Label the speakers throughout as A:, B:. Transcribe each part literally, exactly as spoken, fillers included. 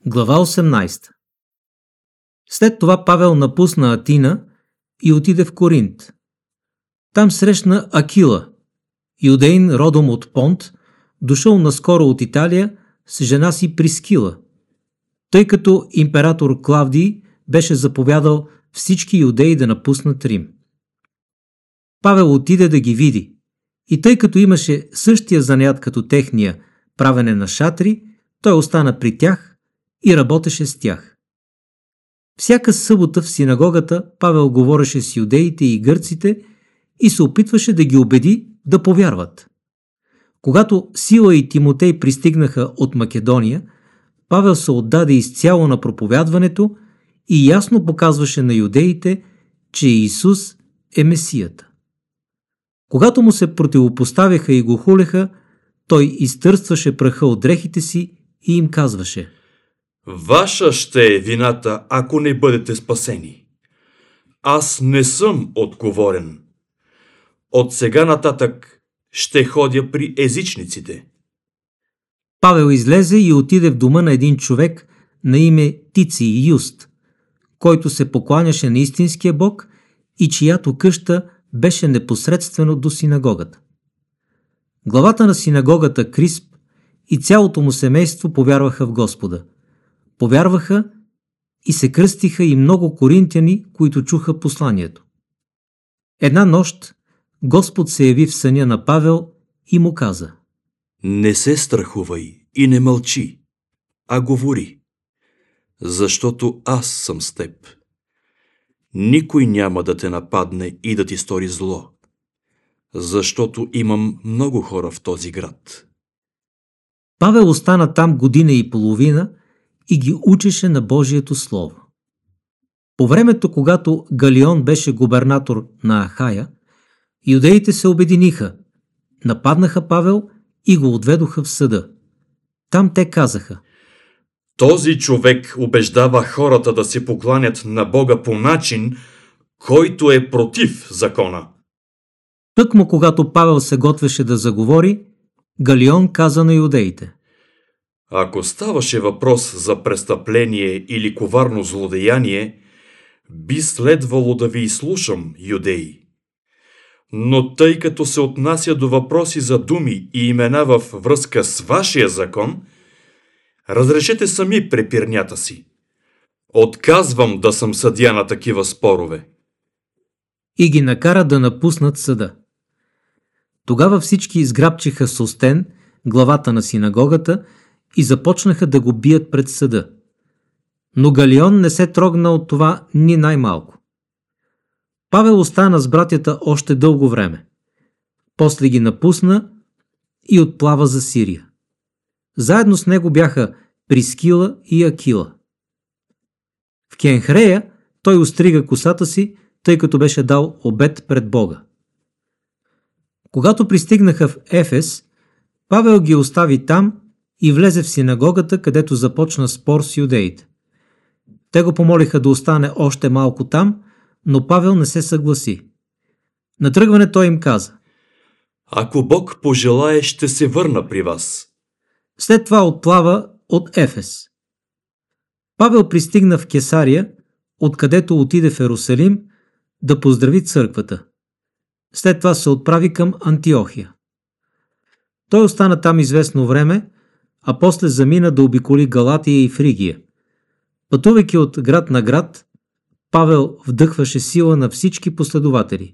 A: Глава осемнадесета. След това Павел напусна Атина и отиде в Коринт. Там срещна Акила, юдеин родом от Понт, дошъл наскоро от Италия с жена си Прискила, тъй като император Клавдий беше заповядал всички юдеи да напуснат Рим. Павел отиде да ги види и тъй като имаше същия занят като техния правене на шатри, той остана при тях и работеше с тях. Всяка събота в синагогата Павел говореше с юдеите и гърците и се опитваше да ги убеди да повярват. Когато Сила и Тимотей пристигнаха от Македония, Павел се отдаде изцяло на проповядването и ясно показваше на юдеите, че Исус е Месията. Когато му се противопоставяха и го хулеха, той изтърстваше праха от дрехите си и им казваше:
B: Ваша ще е вината, ако не бъдете спасени. Аз не съм отговорен. От сега нататък ще ходя при езичниците.
A: Павел излезе и отиде в дома на един човек на име Тиций Юст, който се покланяше на истинския Бог и чиято къща беше непосредствено до синагогата. Главата на синагогата Крисп и цялото му семейство повярваха в Господа. Повярваха и се кръстиха и много коринтяни, които чуха посланието. Една нощ Господ се яви в съня на Павел и му каза:
B: Не се страхувай и не мълчи, а говори, защото аз съм с теб. Никой няма да те нападне и да ти стори зло, защото имам много хора в този град.
A: Павел остана там година и половина и ги учеше на Божието Слово. По времето, когато Галион беше губернатор на Ахая, юдеите се обединиха, нападнаха Павел и го отведоха в съда. Там те казаха:
B: Този човек убеждава хората да се покланят на Бога по начин, който е против закона.
A: Тъкмо когато Павел се готвеше да заговори, Галион каза на юдеите:
B: Ако ставаше въпрос за престъпление или коварно злодеяние, би следвало да ви изслушам, юдеи. Но тъй като се отнася до въпроси за думи и имена във връзка с вашия закон, разрешете сами препирнята си. Отказвам да съм съдия на такива спорове.
A: И ги накара да напуснат съда. Тогава всички изграбчиха Состен, главата на синагогата, и започнаха да го бият пред съда. Но Галион не се трогна от това ни най-малко. Павел остана с братята още дълго време. После ги напусна и отплава за Сирия. Заедно с него бяха Прискила и Акила. В Кенхрея той острига косата си, тъй като беше дал обет пред Бога. Когато пристигнаха в Ефес, Павел ги остави там и влезе в синагогата, където започна спор с юдеите. Те го помолиха да остане още малко там, но Павел не се съгласи. На тръгване той им каза:
B: Ако Бог пожелае, ще се върна при вас.
A: След това отплава от Ефес. Павел пристигна в Кесария, откъдето отиде в Ерусалим да поздрави църквата. След това се отправи към Антиохия. Той остана там известно време, а после замина да обиколи Галатия и Фригия. Пътувайки от град на град, Павел вдъхваше сила на всички последователи.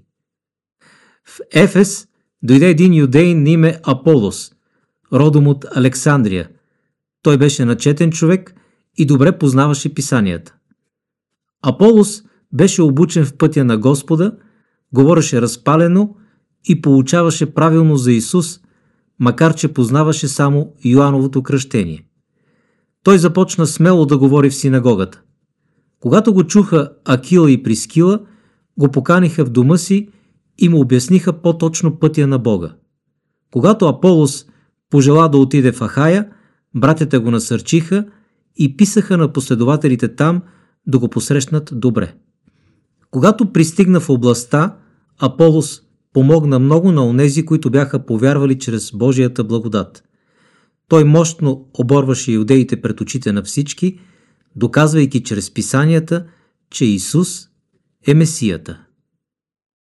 A: В Ефес дойде един юдеин на име Аполос, родом от Александрия. Той беше начетен човек и добре познаваше писанията. Аполос беше обучен в пътя на Господа, говореше разпалено и получаваше правилно за Исус, макар че познаваше само Йоановото кръщение. Той започна смело да говори в синагогата. Когато го чуха Акила и Прискила, го поканиха в дома си и му обясниха по-точно пътя на Бога. Когато Аполос пожела да отиде в Ахая, братята го насърчиха и писаха на последователите там да го посрещнат добре. Когато пристигна в областта, Аполос помогна много на онези, които бяха повярвали чрез Божията благодат. Той мощно оборваше иудеите пред очите на всички, доказвайки чрез писанията, че Исус е Месията.